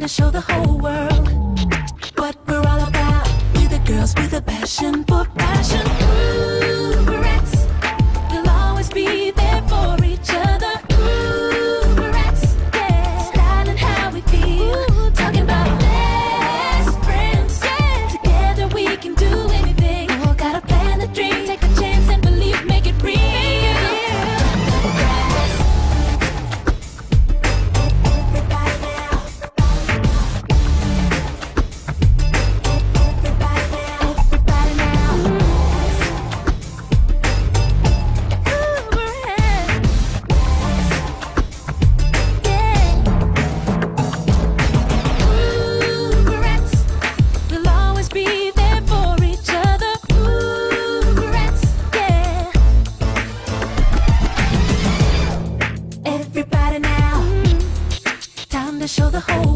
show the whole world what we're all about. We're the girls with a passion for passion. Rats, we'll always be there for each other. Rats, yeah. Styling how we feel, talking about best friends. Yeah. Together we can do anything. Gotta plan a dream, take a chance and believe, make it real. Show the whole